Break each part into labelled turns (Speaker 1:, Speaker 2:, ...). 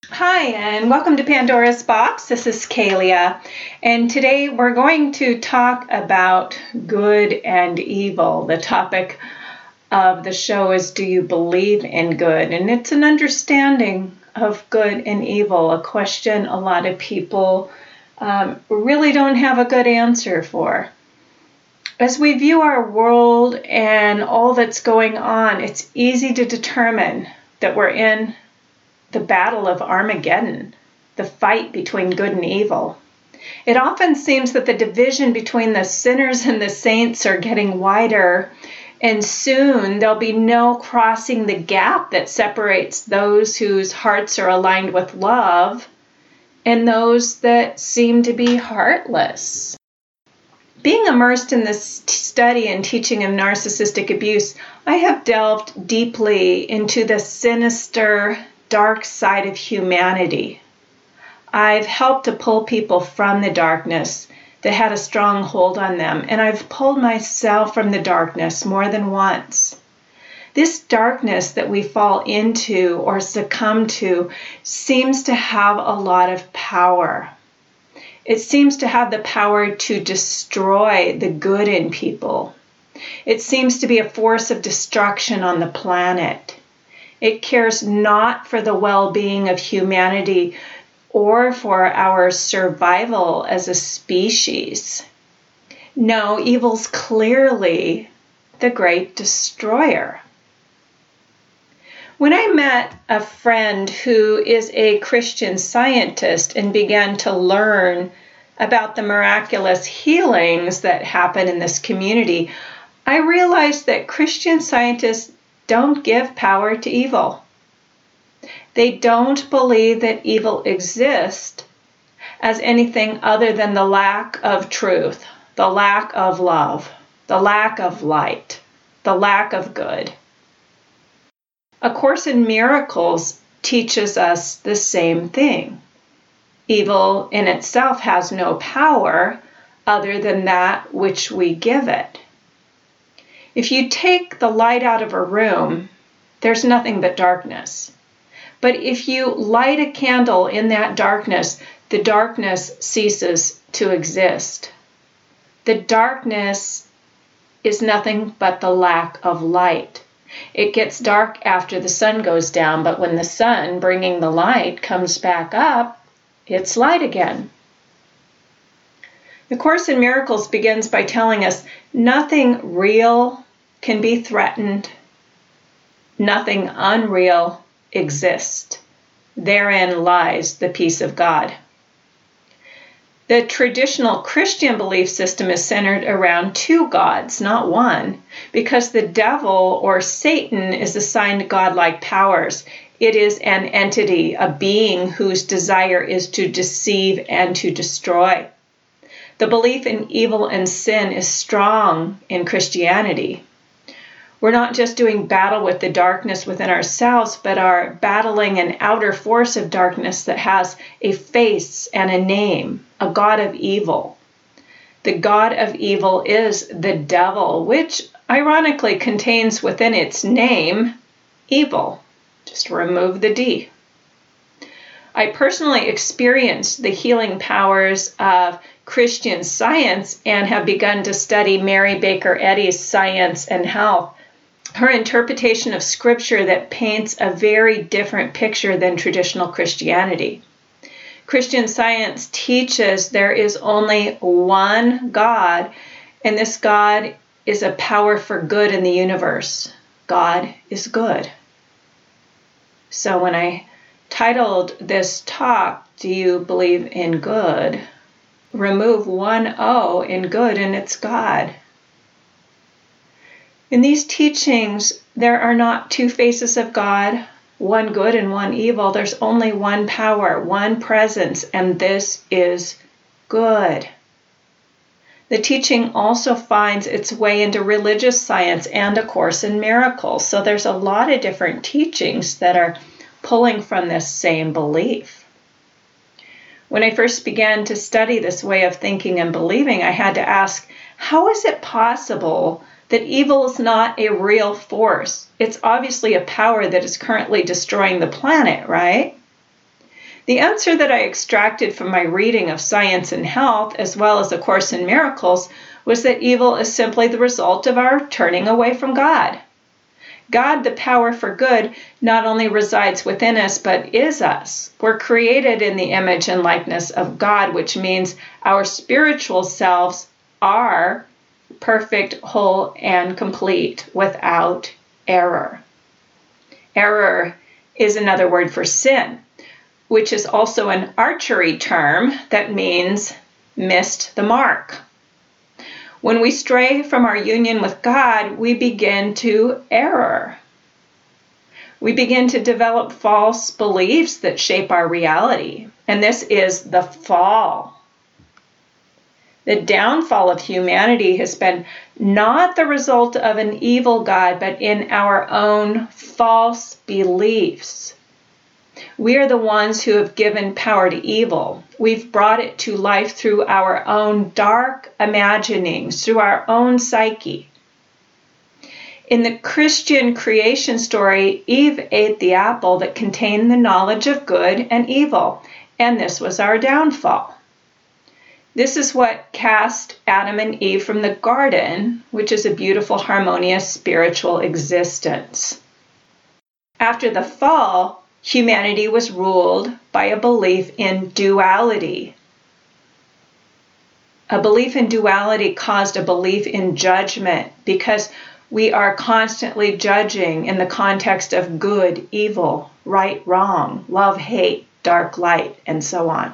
Speaker 1: Hi, and welcome to Pandora's Box. This is Kalia, and today we're going to talk about good and evil. The topic of the show is, do you believe in good? And it's an understanding of good and evil, a question a lot of people really don't have a good answer for. As we view our world and all that's going on, it's easy to determine that we're in the battle of Armageddon, the fight between good and evil. It often seems that the division between the sinners and the saints are getting wider, and soon there'll be no crossing the gap that separates those whose hearts are aligned with love and those that seem to be heartless. Being immersed in this study and teaching of narcissistic abuse, I have delved deeply into the sinister, dark side of humanity. I've helped to pull people from the darkness that had a strong hold on them, and I've pulled myself from the darkness more than once. This darkness that we fall into or succumb to seems to have a lot of power. It seems to have the power to destroy the good in people. It seems to be a force of destruction on the planet. It cares not for the well-being of humanity or for our survival as a species. No, evil's clearly the great destroyer. When I met a friend who is a Christian Scientist and began to learn about the miraculous healings that happen in this community, I realized that Christian Scientists don't give power to evil. They don't believe that evil exists as anything other than the lack of truth, the lack of love, the lack of light, the lack of good. A Course in Miracles teaches us the same thing. Evil in itself has no power other than that which we give it. If you take the light out of a room, there's nothing but darkness. But if you light a candle in that darkness, the darkness ceases to exist. The darkness is nothing but the lack of light. It gets dark after the sun goes down, but when the sun, bringing the light, comes back up, it's light again. The Course in Miracles begins by telling us nothing real can be threatened. Nothing unreal exists. Therein lies the peace of God. The traditional Christian belief system is centered around two gods, not one, because the devil or Satan is assigned godlike powers. It is an entity, a being whose desire is to deceive and to destroy. The belief in evil and sin is strong in Christianity. We're not just doing battle with the darkness within ourselves, but are battling an outer force of darkness that has a face and a name, a god of evil. The god of evil is the devil, which ironically contains within its name evil. Just remove the D. I personally experienced the healing powers of Christian Science and have begun to study Mary Baker Eddy's Science and Health. Her interpretation of Scripture that paints a very different picture than traditional Christianity. Christian Science teaches there is only one God, and this God is a power for good in the universe. God is good. So when I titled this talk, Do You Believe in Good? Remove one O in good and it's God. In these teachings, there are not two faces of God, one good and one evil. There's only one power, one presence, and this is good. The teaching also finds its way into religious science and A Course in Miracles. So there's a lot of different teachings that are pulling from this same belief. When I first began to study this way of thinking and believing, I had to ask, how is it possible that evil is not a real force? It's obviously a power that is currently destroying the planet, right? The answer that I extracted from my reading of Science and Health, as well as A Course in Miracles, was that evil is simply the result of our turning away from God. God, the power for good, not only resides within us, but is us. We're created in the image and likeness of God, which means our spiritual selves are perfect, whole, and complete, without error. Error is another word for sin, which is also an archery term that means missed the mark. When we stray from our union with God, we begin to err. We begin to develop false beliefs that shape our reality, and this is the fall. The downfall of humanity has been not the result of an evil God, but in our own false beliefs. We are the ones who have given power to evil. We've brought it to life through our own dark imaginings, through our own psyche. In the Christian creation story, Eve ate the apple that contained the knowledge of good and evil, and this was our downfall. This is what cast Adam and Eve from the garden, which is a beautiful, harmonious, spiritual existence. After the fall, humanity was ruled by a belief in duality. A belief in duality caused a belief in judgment because we are constantly judging in the context of good, evil, right, wrong, love, hate, dark, light, and so on.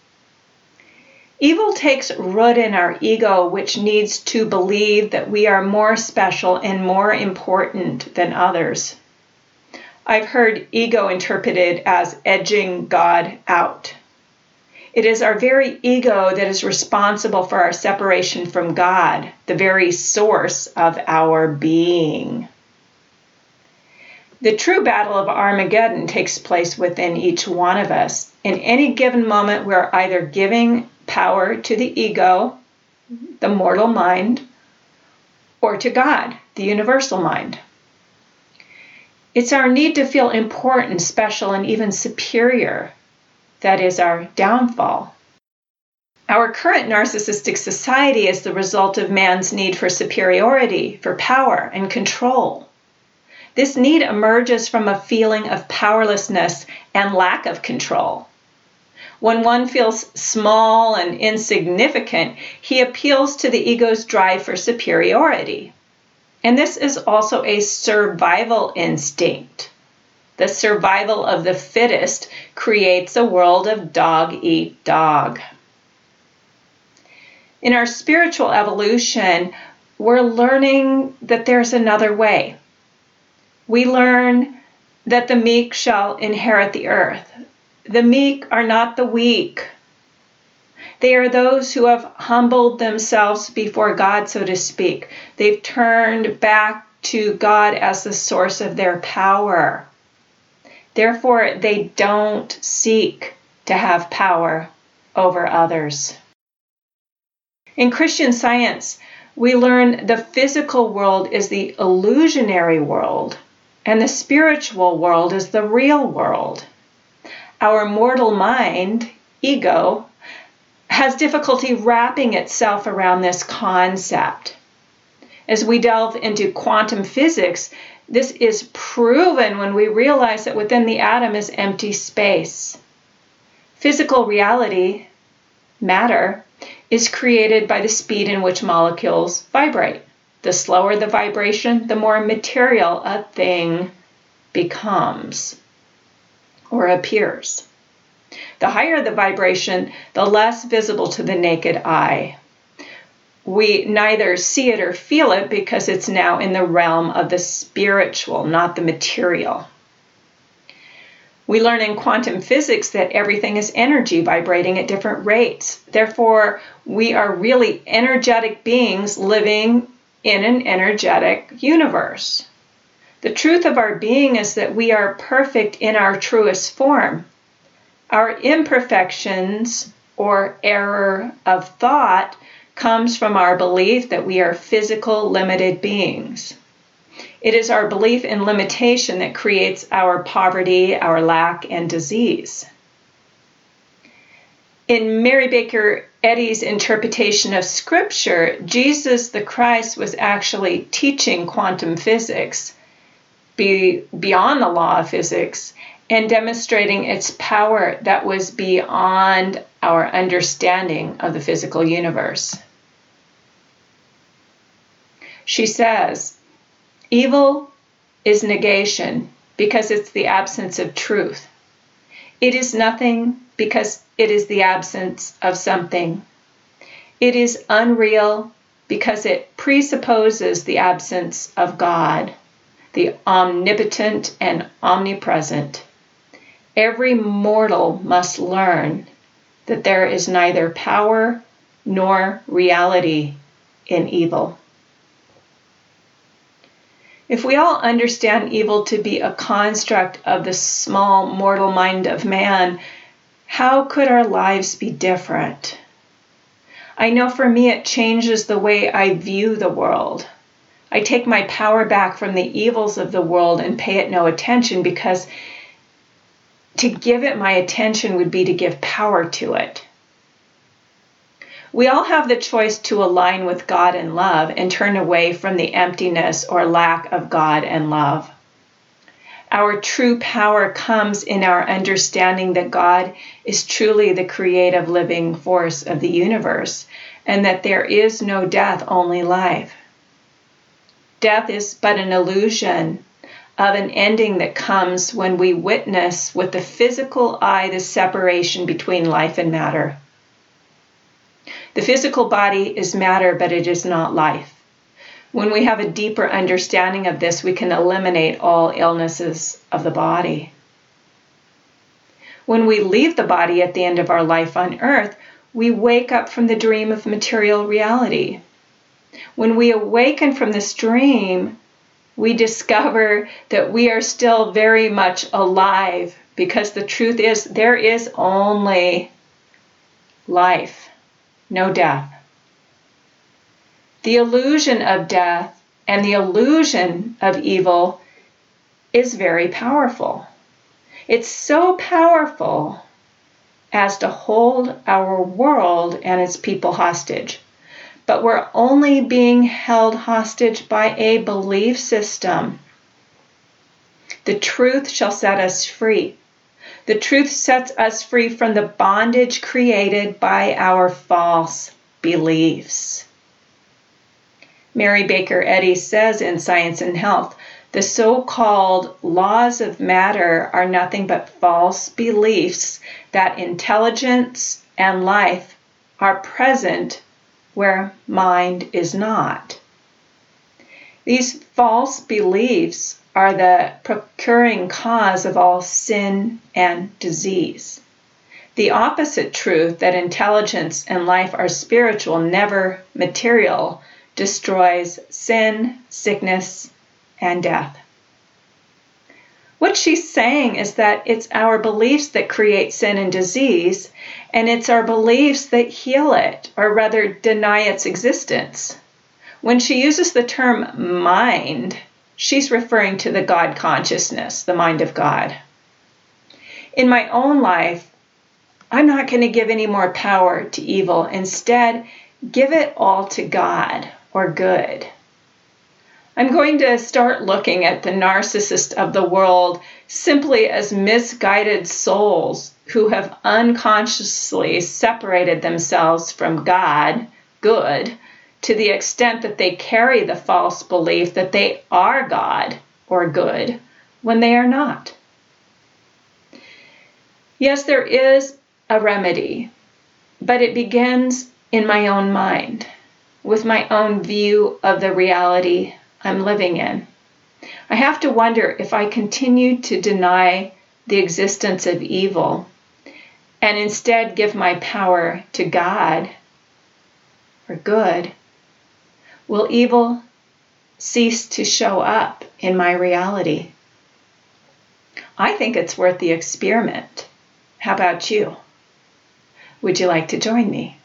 Speaker 1: Evil takes root in our ego, which needs to believe that we are more special and more important than others. I've heard ego interpreted as edging God out. It is our very ego that is responsible for our separation from God, the very source of our being. The true battle of Armageddon takes place within each one of us. In any given moment, we're either giving power to the ego, the mortal mind, or to God, the universal mind. It's our need to feel important, special, and even superior that is our downfall. Our current narcissistic society is the result of man's need for superiority, for power and control. This need emerges from a feeling of powerlessness and lack of control. When one feels small and insignificant, he appeals to the ego's drive for superiority. And this is also a survival instinct. The survival of the fittest creates a world of dog eat dog. In our spiritual evolution, we're learning that there's another way. We learn that the meek shall inherit the earth. The meek are not the weak. They are those who have humbled themselves before God, so to speak. They've turned back to God as the source of their power. Therefore, they don't seek to have power over others. In Christian Science, we learn the physical world is the illusionary world, and the spiritual world is the real world. Our mortal mind, ego, has difficulty wrapping itself around this concept. As we delve into quantum physics, this is proven when we realize that within the atom is empty space. Physical reality, matter, is created by the speed in which molecules vibrate. The slower the vibration, the more material a thing becomes or appears. The higher the vibration, the less visible to the naked eye. We neither see it or feel it because it's now in the realm of the spiritual, not the material. We learn in quantum physics that everything is energy vibrating at different rates. Therefore, we are really energetic beings living in an energetic universe. The truth of our being is that we are perfect in our truest form. Our imperfections or error of thought comes from our belief that we are physical, limited beings. It is our belief in limitation that creates our poverty, our lack, and disease. In Mary Baker Eddy's interpretation of Scripture, Jesus the Christ was actually teaching quantum physics beyond the law of physics and demonstrating its power that was beyond our understanding of the physical universe. She says, evil is negation because it's the absence of truth. It is nothing because it is the absence of something. It is unreal because it presupposes the absence of God, the omnipotent and omnipresent. Every mortal must learn that there is neither power nor reality in evil. If we all understand evil to be a construct of the small mortal mind of man, how could our lives be different? I know for me it changes the way I view the world. I take my power back from the evils of the world and pay it no attention, because to give it my attention would be to give power to it. We all have the choice to align with God and love and turn away from the emptiness or lack of God and love. Our true power comes in our understanding that God is truly the creative living force of the universe, and that there is no death, only life. Death is but an illusion of an ending that comes when we witness with the physical eye the separation between life and matter. The physical body is matter, but it is not life. When we have a deeper understanding of this, we can eliminate all illnesses of the body. When we leave the body at the end of our life on earth, we wake up from the dream of material reality. When we awaken from this dream, we discover that we are still very much alive, because the truth is there is only life, no death. The illusion of death and the illusion of evil is very powerful. It's so powerful as to hold our world and its people hostage. But we're only being held hostage by a belief system. The truth shall set us free. The truth sets us free from the bondage created by our false beliefs. Mary Baker Eddy says in Science and Health, the so-called laws of matter are nothing but false beliefs that intelligence and life are present where mind is not. These false beliefs are the procuring cause of all sin and disease. The opposite truth, that intelligence and life are spiritual, never material, destroys sin, sickness, and death. What she's saying is that it's our beliefs that create sin and disease, and it's our beliefs that heal it, or rather deny its existence. When she uses the term mind, she's referring to the God consciousness, the mind of God. In my own life, I'm not going to give any more power to evil. Instead, give it all to God, or good. I'm going to start looking at the narcissists of the world simply as misguided souls who have unconsciously separated themselves from God, good, to the extent that they carry the false belief that they are God or good when they are not. Yes, there is a remedy, but it begins in my own mind, with my own view of the reality I'm living in. I have to wonder if I continue to deny the existence of evil and instead give my power to God or good, will evil cease to show up in my reality? I think it's worth the experiment. How about you? Would you like to join me?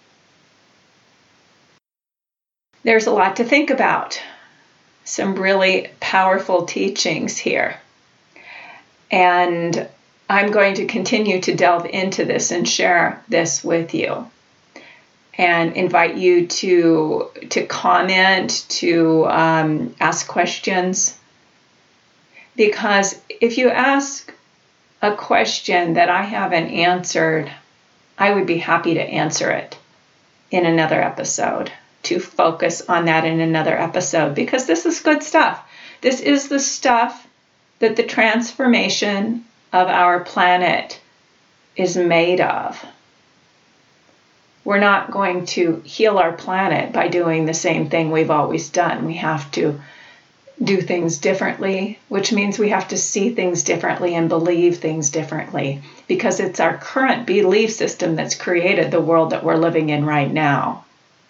Speaker 1: There's a lot to think about. Some really powerful teachings here. And I'm going to continue to delve into this and share this with you, and invite you to comment, to ask questions. Because if you ask a question that I haven't answered, I would be happy to answer it in another episode, to focus on that in another episode, because this is good stuff. This is the stuff that the transformation of our planet is made of. We're not going to heal our planet by doing the same thing we've always done. We have to do things differently, which means we have to see things differently and believe things differently, because it's our current belief system that's created the world that we're living in right now.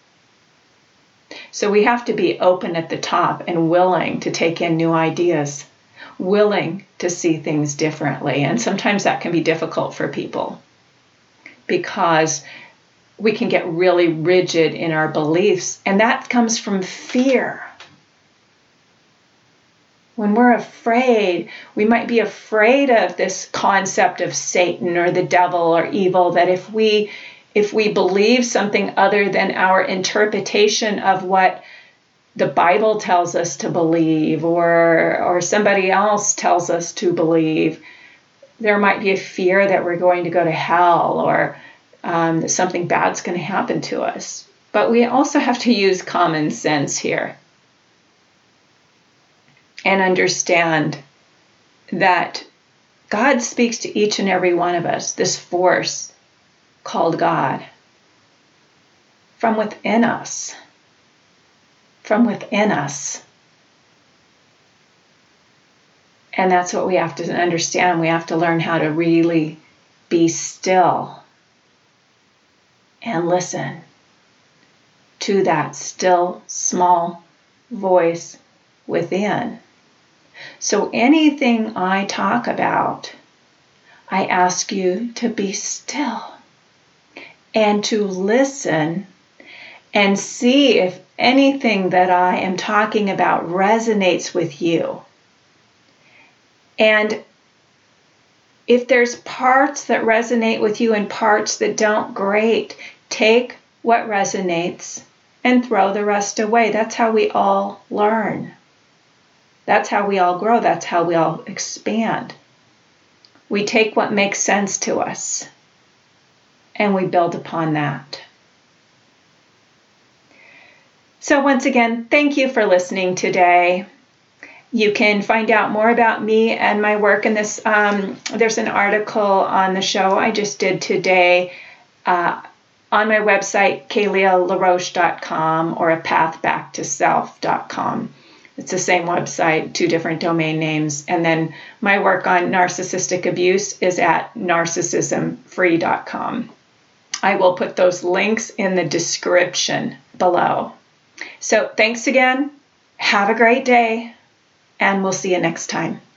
Speaker 1: So we have to be open at the top and willing to take in new ideas, willing to see things differently. And sometimes that can be difficult for people, because we can get really rigid in our beliefs, and that comes from fear. When we're afraid, we might be afraid of this concept of Satan or the devil or evil, that if we believe something other than our interpretation of what the Bible tells us to believe, or somebody else tells us to believe, there might be a fear that we're going to go to hell, or that something bad's going to happen to us. But we also have to use common sense here and understand that God speaks to each and every one of us, this force called God, from within us. From within us. And that's what we have to understand. We have to learn how to really be still and listen to that still, small voice within. So anything I talk about, I ask you to be still and to listen and see if anything that I am talking about resonates with you. And if there's parts that resonate with you and parts that don't, great. Take what resonates and throw the rest away. That's how we all learn. That's how we all grow. That's how we all expand. We take what makes sense to us and we build upon that. So once again, thank you for listening today. You can find out more about me and my work in this. There's an article on the show I just did today on my website, KayleaLaRoche.com, or apathbacktoself.com. It's the same website, 2 different domain names. And then my work on narcissistic abuse is at narcissismfree.com. I will put those links in the description below. So thanks again. Have a great day, and we'll see you next time.